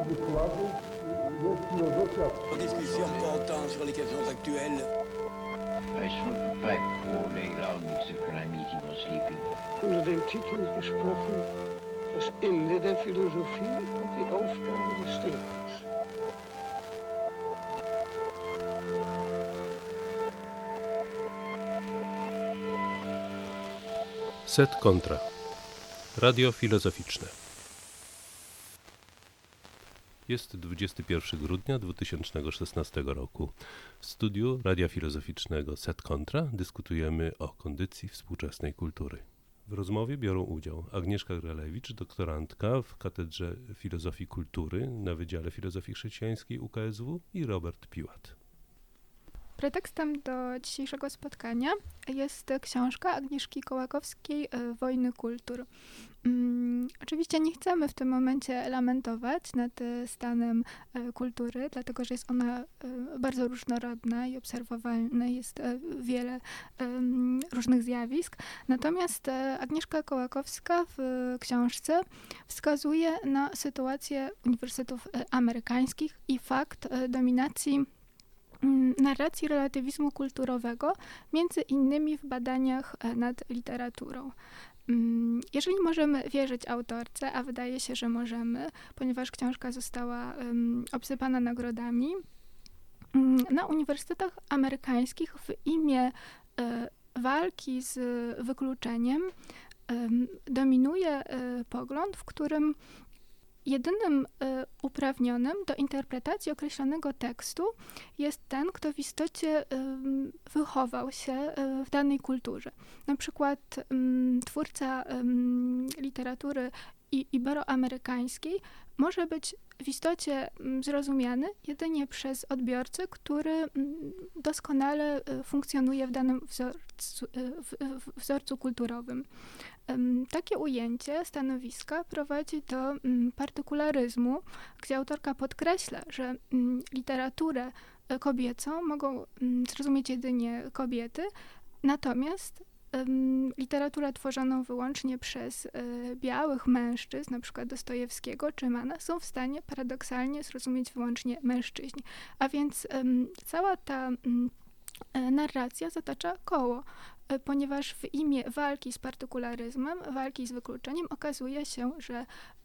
Discussion portant sur les questions actuelles. I should back all day long, except when I'm eating or sleeping. Unter dem Titel gesprochen, das Ende der Philosophie und die Aufgabe des Denkens. Set kontra. Radio filozoficzne. Jest 21 grudnia 2016 roku. W studiu Radia Filozoficznego Set Kontra dyskutujemy o kondycji współczesnej kultury. W rozmowie biorą udział Agnieszka Gralewicz, doktorantka w Katedrze Filozofii Kultury na Wydziale Filozofii Chrześcijańskiej UKSW i Robert Piłat. Pretekstem do dzisiejszego spotkania jest książka Agnieszki Kołakowskiej Wojny kultur. Oczywiście nie chcemy w tym momencie lamentować nad stanem kultury, dlatego że jest ona bardzo różnorodna i obserwowalne jest wiele różnych zjawisk. Natomiast Agnieszka Kołakowska w książce wskazuje na sytuację uniwersytetów amerykańskich i fakt dominacji narracji relatywizmu kulturowego, między innymi w badaniach nad literaturą. Jeżeli możemy wierzyć autorce, a wydaje się, że możemy, ponieważ książka została obsypana nagrodami, na uniwersytetach amerykańskich w imię walki z wykluczeniem dominuje pogląd, w którym jedynym uprawnionym do interpretacji określonego tekstu jest ten, kto w istocie wychował się w danej kulturze. Na przykład twórca literatury iberoamerykańskiej może być w istocie zrozumiany jedynie przez odbiorcę, który doskonale funkcjonuje w danym wzorcu kulturowym. Takie ujęcie stanowiska prowadzi do partykularyzmu, gdzie autorka podkreśla, że literaturę kobiecą mogą zrozumieć jedynie kobiety, natomiast literaturę tworzoną wyłącznie przez białych mężczyzn, na przykład Dostojewskiego czy Mana, są w stanie paradoksalnie zrozumieć wyłącznie mężczyźni. A więc cała ta narracja zatacza koło, ponieważ w imię walki z partykularyzmem, walki z wykluczeniem okazuje się, że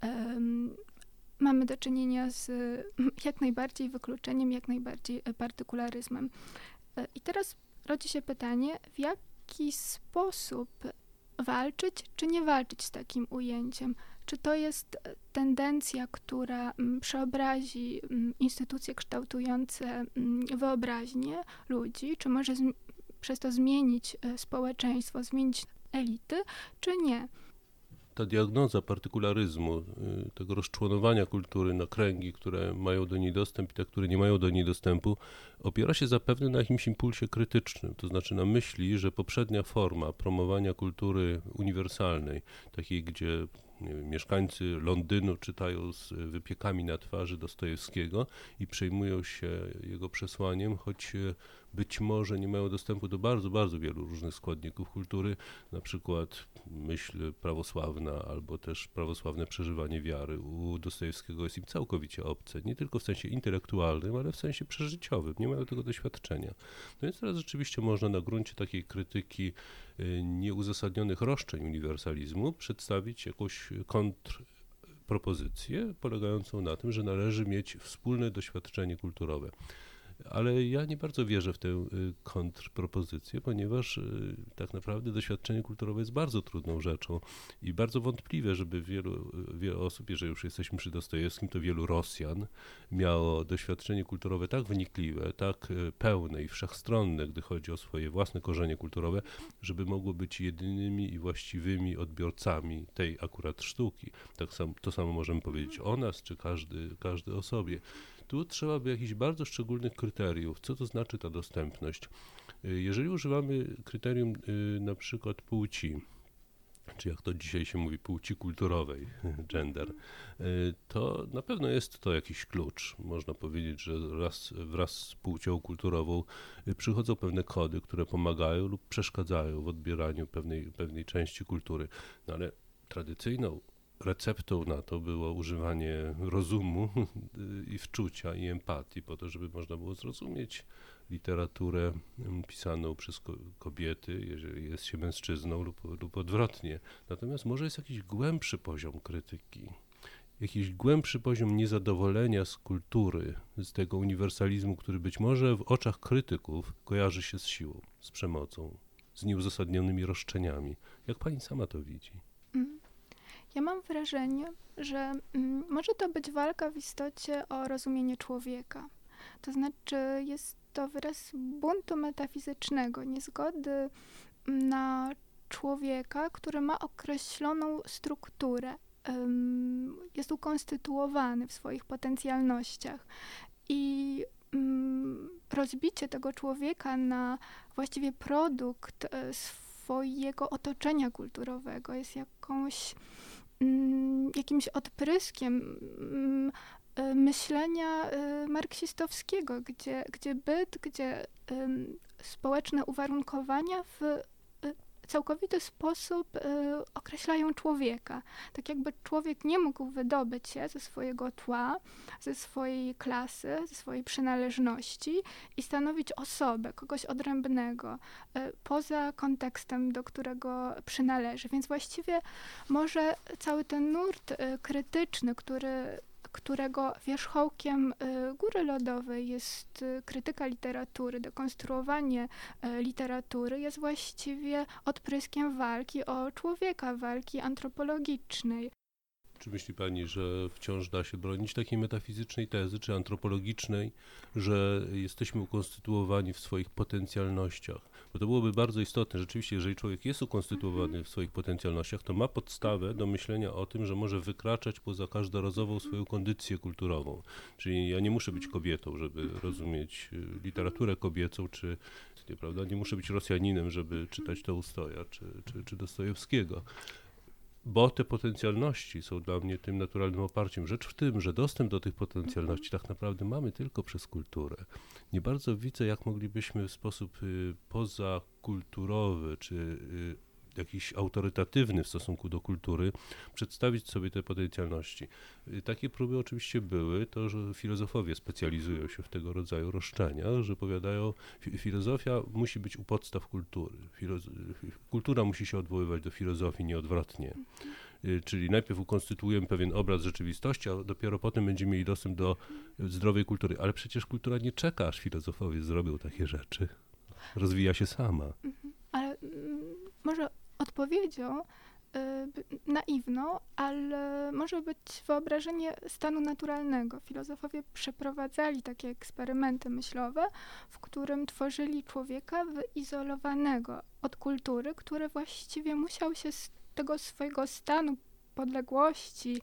mamy do czynienia z jak najbardziej wykluczeniem, jak najbardziej partykularyzmem. I teraz rodzi się pytanie, w jaki sposób walczyć, czy nie walczyć z takim ujęciem? Czy to jest tendencja, która przeobrazi instytucje kształtujące wyobraźnię ludzi, czy może przez to zmienić społeczeństwo, zmienić elity, czy nie? Ta diagnoza partykularyzmu, tego rozczłonowania kultury na kręgi, które mają do niej dostęp i te, które nie mają do niej dostępu, opiera się zapewne na jakimś impulsie krytycznym, to znaczy na myśli, że poprzednia forma promowania kultury uniwersalnej, takiej, gdzie mieszkańcy Londynu czytają z wypiekami na twarzy Dostojewskiego i przejmują się jego przesłaniem, choć być może nie mają dostępu do bardzo, bardzo wielu różnych składników kultury, na przykład myśl prawosławna albo też prawosławne przeżywanie wiary u Dostojewskiego jest im całkowicie obce, nie tylko w sensie intelektualnym, ale w sensie przeżyciowym, nie mają tego doświadczenia. No więc teraz rzeczywiście można na gruncie takiej krytyki nieuzasadnionych roszczeń uniwersalizmu przedstawić jakąś kontrpropozycję polegającą na tym, że należy mieć wspólne doświadczenie kulturowe. Ale ja nie bardzo wierzę w tę kontrpropozycję, ponieważ tak naprawdę doświadczenie kulturowe jest bardzo trudną rzeczą i bardzo wątpliwe, żeby wiele osób, jeżeli już jesteśmy przy Dostojewskim, to wielu Rosjan miało doświadczenie kulturowe tak wynikliwe, tak pełne i wszechstronne, gdy chodzi o swoje własne korzenie kulturowe, żeby mogło być jedynymi i właściwymi odbiorcami tej akurat sztuki. To samo możemy powiedzieć o nas, czy każdy o sobie. Tu trzeba by jakichś bardzo szczególnych kryteriów. Co to znaczy ta dostępność? Jeżeli używamy kryterium na przykład płci, czy jak to dzisiaj się mówi, płci kulturowej, gender, to na pewno jest to jakiś klucz. Można powiedzieć, że wraz z płcią kulturową przychodzą pewne kody, które pomagają lub przeszkadzają w odbieraniu pewnej części kultury. No ale tradycyjną receptą na to było używanie rozumu i wczucia i empatii po to, żeby można było zrozumieć literaturę pisaną przez kobiety, jeżeli jest się mężczyzną lub odwrotnie. Natomiast może jest jakiś głębszy poziom krytyki, jakiś głębszy poziom niezadowolenia z kultury, z tego uniwersalizmu, który być może w oczach krytyków kojarzy się z siłą, z przemocą, z nieuzasadnionymi roszczeniami. Jak pani sama to widzi? Ja mam wrażenie, że może to być walka w istocie o rozumienie człowieka. To znaczy jest to wyraz buntu metafizycznego, niezgody na człowieka, który ma określoną strukturę, jest ukonstytuowany w swoich potencjalnościach i rozbicie tego człowieka na właściwie produkt swojego otoczenia kulturowego jest jakimś odpryskiem myślenia marksistowskiego, gdzie byt, gdzie społeczne uwarunkowania w całkowity sposób określają człowieka. Tak jakby człowiek nie mógł wydobyć się ze swojego tła, ze swojej klasy, ze swojej przynależności i stanowić osobę, kogoś odrębnego, poza kontekstem, do którego przynależy. Więc właściwie może cały ten nurt krytyczny, którego wierzchołkiem Góry Lodowej jest krytyka literatury, dekonstruowanie literatury, jest właściwie odpryskiem walki o człowieka, walki antropologicznej. Czy myśli pani, że wciąż da się bronić takiej metafizycznej tezy, czy antropologicznej, że jesteśmy ukonstytuowani w swoich potencjalnościach? Bo to byłoby bardzo istotne. Rzeczywiście, jeżeli człowiek jest ukonstytuowany w swoich potencjalnościach, to ma podstawę do myślenia o tym, że może wykraczać poza każdorazową swoją kondycję kulturową. Czyli ja nie muszę być kobietą, żeby rozumieć literaturę kobiecą, czy prawda? Nie muszę być Rosjaninem, żeby czytać Tołstoja, czy Dostojewskiego. Bo te potencjalności są dla mnie tym naturalnym oparciem. Rzecz w tym, że dostęp do tych potencjalności tak naprawdę mamy tylko przez kulturę. Nie bardzo widzę, jak moglibyśmy w sposób pozakulturowy, czy jakiś autorytatywny w stosunku do kultury przedstawić sobie te potencjalności. Takie próby oczywiście były, to że filozofowie specjalizują się w tego rodzaju roszczeniach, że powiadają, filozofia musi być u podstaw kultury. Kultura musi się odwoływać do filozofii, nie odwrotnie. Czyli najpierw ukonstytuujemy pewien obraz rzeczywistości, a dopiero potem będziemy mieli dostęp do zdrowej kultury. Ale przecież kultura nie czeka, aż filozofowie zrobią takie rzeczy. Rozwija się sama. Ale może odpowiedzią naiwną, ale może być wyobrażenie stanu naturalnego. Filozofowie przeprowadzali takie eksperymenty myślowe, w którym tworzyli człowieka wyizolowanego od kultury, który właściwie musiał się z tego swojego stanu podległości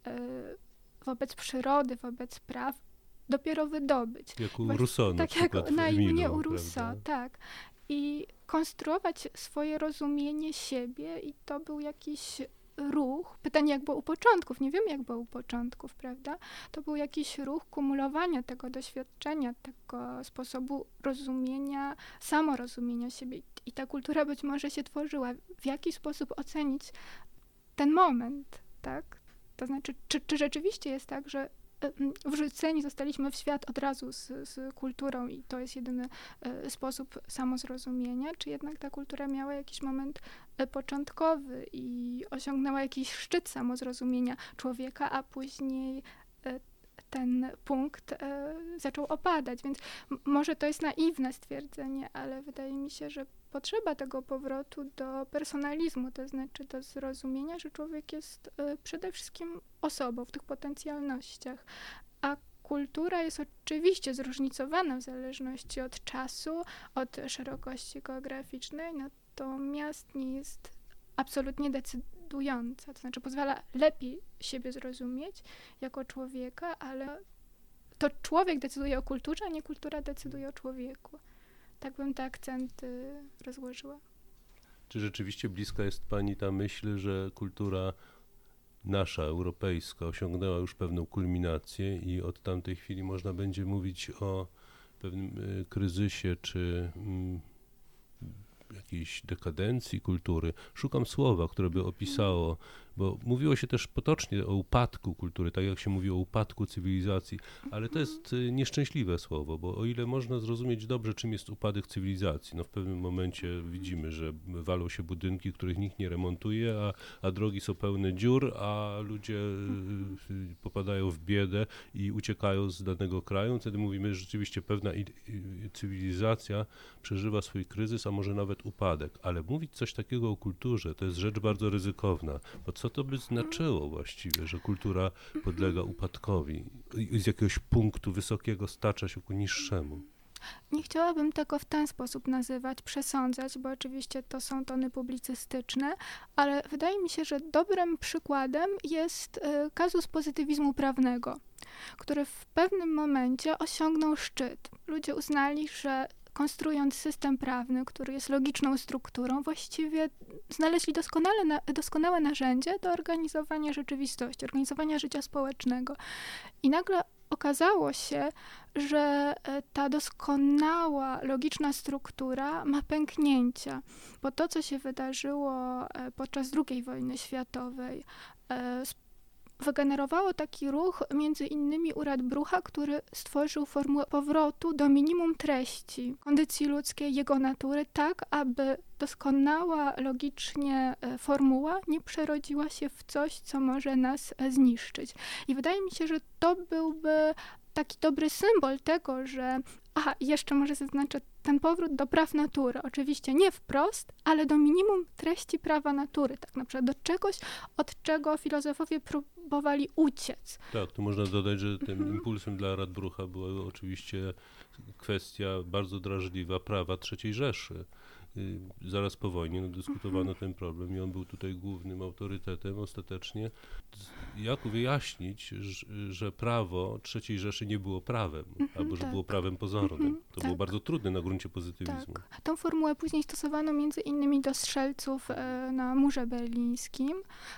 wobec przyrody, wobec praw dopiero wydobyć. Jak u Rousseau na przykład. Tak jak naiwnie u Rousseau, tak. I konstruować swoje rozumienie siebie i to był jakiś ruch, pytanie jak było u początków, nie wiemy jak było u początków, prawda? To był jakiś ruch kumulowania tego doświadczenia, tego sposobu rozumienia, samorozumienia siebie i ta kultura być może się tworzyła. W jaki sposób ocenić ten moment, tak? To znaczy, czy rzeczywiście jest tak, że wrzuceni zostaliśmy w świat od razu z kulturą i to jest jedyny sposób samozrozumienia, czy jednak ta kultura miała jakiś moment początkowy i osiągnęła jakiś szczyt samozrozumienia człowieka, a później ten punkt zaczął opadać, więc może to jest naiwne stwierdzenie, ale wydaje mi się, że potrzeba tego powrotu do personalizmu, to znaczy do zrozumienia, że człowiek jest przede wszystkim osobą w tych potencjalnościach, a kultura jest oczywiście zróżnicowana w zależności od czasu, od szerokości geograficznej, natomiast nie jest absolutnie decydująca, to znaczy pozwala lepiej siebie zrozumieć jako człowieka, ale to człowiek decyduje o kulturze, a nie kultura decyduje o człowieku. Tak bym te akcenty rozłożyła. Czy rzeczywiście bliska jest pani ta myśl, że kultura nasza, europejska, osiągnęła już pewną kulminację i od tamtej chwili można będzie mówić o pewnym kryzysie czy jakiejś dekadencji kultury? Szukam słowa, które by opisało bo mówiło się też potocznie o upadku kultury, tak jak się mówi o upadku cywilizacji, ale to jest nieszczęśliwe słowo, bo o ile można zrozumieć dobrze, czym jest upadek cywilizacji, no w pewnym momencie widzimy, że walą się budynki, których nikt nie remontuje, a drogi są pełne dziur, a ludzie popadają w biedę i uciekają z danego kraju. Wtedy mówimy, że rzeczywiście pewna cywilizacja przeżywa swój kryzys, a może nawet upadek. Ale mówić coś takiego o kulturze to jest rzecz bardzo ryzykowna, bo co to by znaczyło właściwie, że kultura podlega upadkowi i z jakiegoś punktu wysokiego stacza się ku niższemu? Nie chciałabym tego w ten sposób nazywać, przesądzać, bo oczywiście to są tony publicystyczne, ale wydaje mi się, że dobrym przykładem jest kazus pozytywizmu prawnego, który w pewnym momencie osiągnął szczyt. Ludzie uznali, że konstruując system prawny, który jest logiczną strukturą, właściwie znaleźli doskonałe narzędzie do organizowania rzeczywistości, organizowania życia społecznego. I nagle okazało się, że ta doskonała, logiczna struktura ma pęknięcia, bo to, co się wydarzyło podczas II wojny światowej, wygenerowało taki ruch między innymi u Radbrucha, który stworzył formułę powrotu do minimum treści, kondycji ludzkiej, jego natury, tak aby doskonała logicznie formuła nie przerodziła się w coś, co może nas zniszczyć. I wydaje mi się, że to byłby taki dobry symbol tego, że jeszcze może zaznaczę ten powrót do praw natury. Oczywiście nie wprost, ale do minimum treści prawa natury. Tak na przykład do czegoś, od czego filozofowie próbowali uciec. Tak, tu można dodać, że tym impulsem dla Radbrucha była oczywiście kwestia bardzo drażliwa prawa III Rzeszy. Zaraz po wojnie dyskutowano ten problem i on był tutaj głównym autorytetem ostatecznie. Jak wyjaśnić, że prawo III Rzeszy nie było prawem, albo że było prawem pozornym? To było bardzo trudne na gruncie pozytywizmu. Tak. Tą formułę później stosowano między innymi do strzelców na murze berlińskim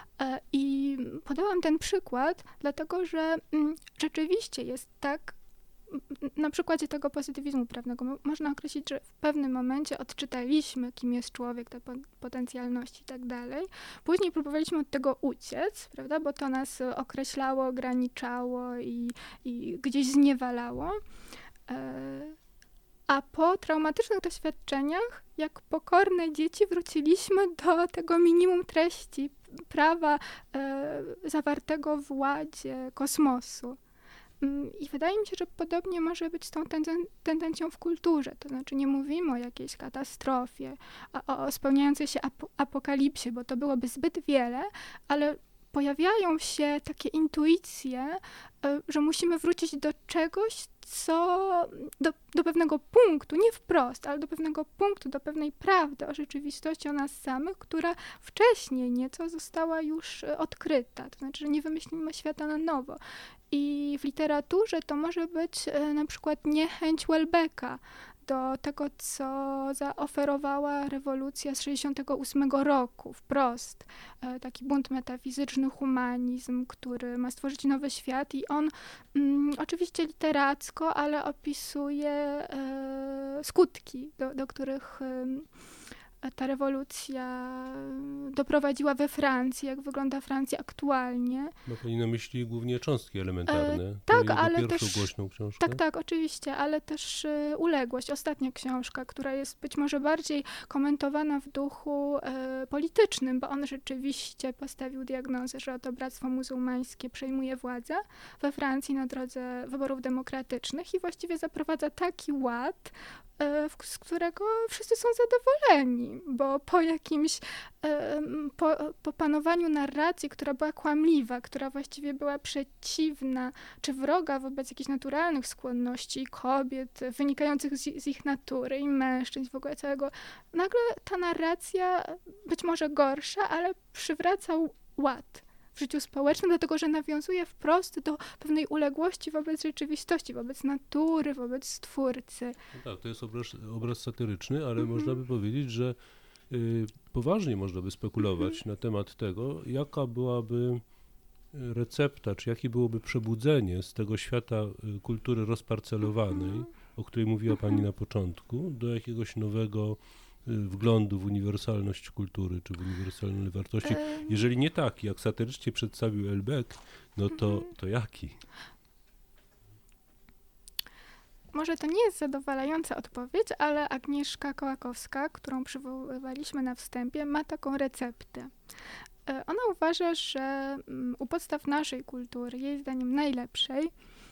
i podałam ten przykład, dlatego że rzeczywiście jest tak, na przykładzie tego pozytywizmu prawnego można określić, że w pewnym momencie odczytaliśmy, kim jest człowiek, te potencjalności i tak dalej. Później próbowaliśmy od tego uciec, prawda, bo to nas określało, ograniczało i gdzieś zniewalało. A po traumatycznych doświadczeniach, jak pokorne dzieci, wróciliśmy do tego minimum treści prawa zawartego w ładzie kosmosu. I wydaje mi się, że podobnie może być z tą tendencją w kulturze. To znaczy nie mówimy o jakiejś katastrofie, o spełniającej się apokalipsie, bo to byłoby zbyt wiele, ale pojawiają się takie intuicje, że musimy wrócić do czegoś, do pewnego punktu, nie wprost, ale do pewnego punktu, do pewnej prawdy o rzeczywistości, o nas samych, która wcześniej nieco została już odkryta. To znaczy, że nie wymyślimy świata na nowo. I w literaturze to może być na przykład niechęć Welbecka do tego, co zaoferowała rewolucja z 1968 roku, wprost. Taki bunt metafizyczny, humanizm, który ma stworzyć nowy świat i on oczywiście literacko, ale opisuje skutki, do których ta rewolucja doprowadziła we Francji, jak wygląda Francja aktualnie. Ma pani na myśli głównie cząstki elementarne. Tak, ale pierwszą też głośną książkę. Tak, oczywiście, ale też Uległość, ostatnia książka, która jest być może bardziej komentowana w duchu politycznym, bo on rzeczywiście postawił diagnozę, że oto Bractwo Muzułmańskie przejmuje władzę we Francji na drodze wyborów demokratycznych i właściwie zaprowadza taki ład, z którego wszyscy są zadowoleni, bo po jakimś po panowaniu narracji, która była kłamliwa, która właściwie była przeciwna czy wroga wobec jakichś naturalnych skłonności kobiet wynikających z ich natury i mężczyzn, w ogóle całego, nagle ta narracja, być może gorsza, ale przywraca ład w życiu społecznym, dlatego że nawiązuje wprost do pewnej uległości wobec rzeczywistości, wobec natury, wobec Stwórcy. No tak, to jest obraz satyryczny, ale można by powiedzieć, że poważnie można by spekulować na temat tego, jaka byłaby recepta, czy jakie byłoby przebudzenie z tego świata kultury rozparcelowanej, o której mówiła pani na początku, do jakiegoś nowego wglądu w uniwersalność kultury, czy w uniwersalne wartości? Jeżeli nie taki, jak satyrycznie przedstawił Elbeck, no to jaki? Może to nie jest zadowalająca odpowiedź, ale Agnieszka Kołakowska, którą przywoływaliśmy na wstępie, ma taką receptę. Ona uważa, że u podstaw naszej kultury, jej zdaniem najlepszej,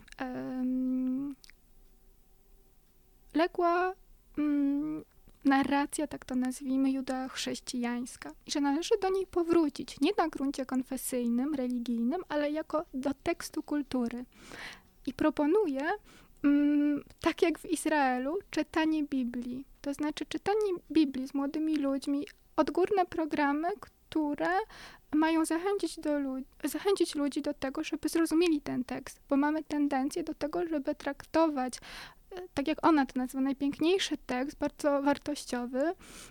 legła narracja, tak to nazwijmy, judeo-chrześcijańska. I że należy do niej powrócić, nie na gruncie konfesyjnym, religijnym, ale jako do tekstu kultury. I proponuje, tak jak w Izraelu, czytanie Biblii. To znaczy czytanie Biblii z młodymi ludźmi, odgórne programy, które mają zachęcić ludzi do tego, żeby zrozumieli ten tekst, bo mamy tendencję do tego, żeby traktować, tak jak ona to nazywa, najpiękniejszy tekst, bardzo wartościowy,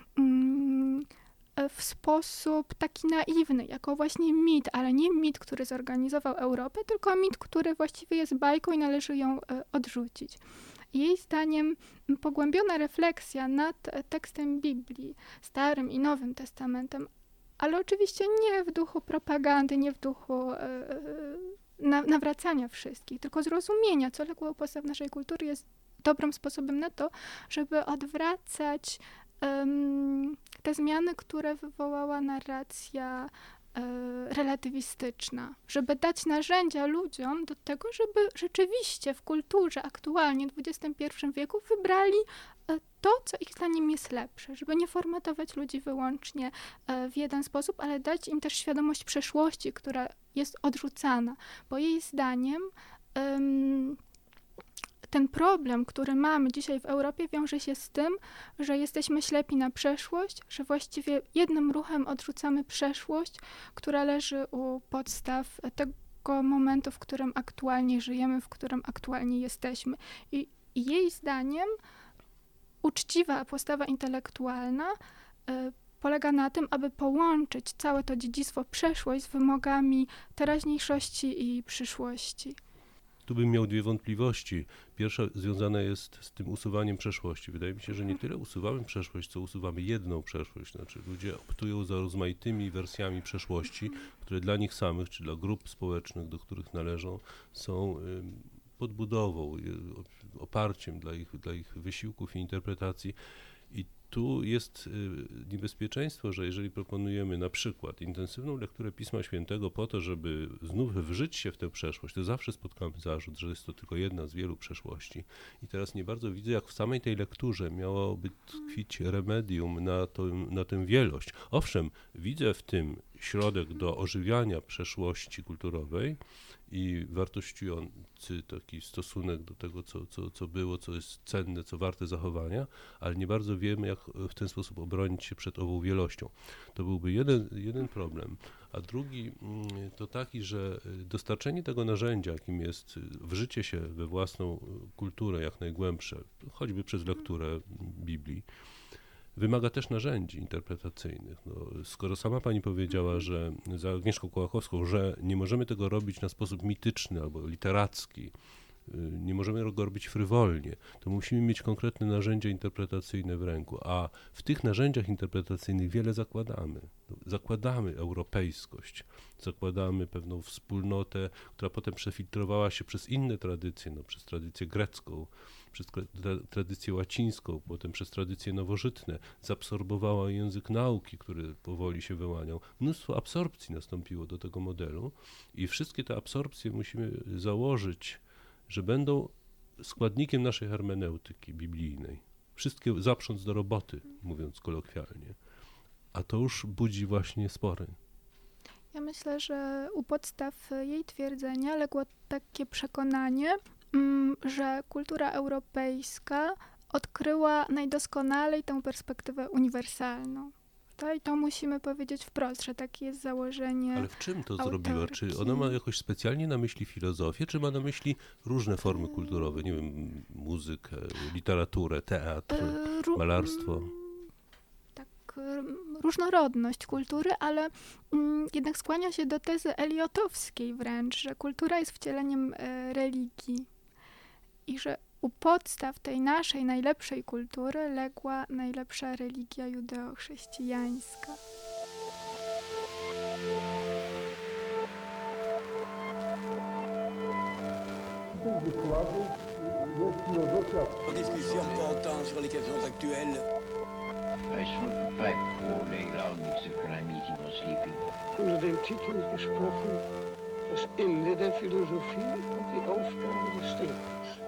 w sposób taki naiwny, jako właśnie mit, ale nie mit, który zorganizował Europę, tylko mit, który właściwie jest bajką i należy ją odrzucić. Jej zdaniem pogłębiona refleksja nad tekstem Biblii, Starym i Nowym Testamentem, ale oczywiście nie w duchu propagandy, nie w duchu nawracania wszystkich, tylko zrozumienia, co legło u podstaw naszej kultury, jest dobrym sposobem na to, żeby odwracać te zmiany, które wywołała narracja relatywistyczna, żeby dać narzędzia ludziom do tego, żeby rzeczywiście w kulturze aktualnie w XXI wieku wybrali to, co ich zdaniem jest lepsze, żeby nie formatować ludzi wyłącznie w jeden sposób, ale dać im też świadomość przeszłości, która jest odrzucana, bo jej zdaniem ten problem, który mamy dzisiaj w Europie, wiąże się z tym, że jesteśmy ślepi na przeszłość, że właściwie jednym ruchem odrzucamy przeszłość, która leży u podstaw tego momentu, w którym aktualnie żyjemy, w którym aktualnie jesteśmy. I jej zdaniem uczciwa postawa intelektualna polega na tym, aby połączyć całe to dziedzictwo przeszłość z wymogami teraźniejszości i przyszłości. Tu bym miał dwie wątpliwości. Pierwsza związana jest z tym usuwaniem przeszłości. Wydaje mi się, że nie tyle usuwamy przeszłość, co usuwamy jedną przeszłość. Znaczy ludzie optują za rozmaitymi wersjami przeszłości, które dla nich samych, czy dla grup społecznych, do których należą, są podbudową, oparciem dla ich wysiłków i interpretacji. I tu jest niebezpieczeństwo, że jeżeli proponujemy na przykład intensywną lekturę Pisma Świętego po to, żeby znów wżyć się w tę przeszłość, to zawsze spotkamy zarzut, że jest to tylko jedna z wielu przeszłości. I teraz nie bardzo widzę, jak w samej tej lekturze miałoby tkwić remedium na tę wielość. Owszem, widzę w tym środek do ożywiania przeszłości kulturowej i wartościujący taki stosunek do tego, co było, co jest cenne, co warte zachowania, ale nie bardzo wiemy, jak w ten sposób obronić się przed ową wielością. To byłby jeden problem. A drugi to taki, że dostarczenie tego narzędzia, jakim jest wżycie się we własną kulturę jak najgłębsze, choćby przez lekturę Biblii, wymaga też narzędzi interpretacyjnych. No, skoro sama pani powiedziała, że za Agnieszką Kołakowską, że nie możemy tego robić na sposób mityczny albo literacki, nie możemy go robić frywolnie, to musimy mieć konkretne narzędzia interpretacyjne w ręku, a w tych narzędziach interpretacyjnych wiele zakładamy. Zakładamy europejskość, zakładamy pewną wspólnotę, która potem przefiltrowała się przez inne tradycje, przez tradycję grecką, przez tradycję łacińską, potem przez tradycje nowożytne, zaabsorbowała język nauki, który powoli się wyłaniał. Mnóstwo absorpcji nastąpiło do tego modelu i wszystkie te absorpcje musimy założyć, że będą składnikiem naszej hermeneutyki biblijnej. Wszystkie zaprząc do roboty, mówiąc kolokwialnie. A to już budzi właśnie spory. Ja myślę, że u podstaw jej twierdzenia legło takie przekonanie, że kultura europejska odkryła najdoskonalej tę perspektywę uniwersalną. I to musimy powiedzieć wprost, że takie jest założenie. Ale w czym to autorki. zrobiła? Czy ona ma jakoś specjalnie na myśli filozofię, czy ma na myśli różne formy kulturowe? Nie wiem, muzykę, literaturę, teatr, malarstwo? Różnorodność kultury, ale jednak skłania się do tezy eliotowskiej wręcz, że kultura jest wcieleniem religii i że u podstaw tej naszej najlepszej kultury legła najlepsza religia judeo-chrześcijańska. Discussion portant sur les questions actuelles. Wij sloegen pijp voor de Groningse keramiek was sleeping. Unter dem Titel gesprochen, das Ende der Philosophie und die Aufgabe des Denkens.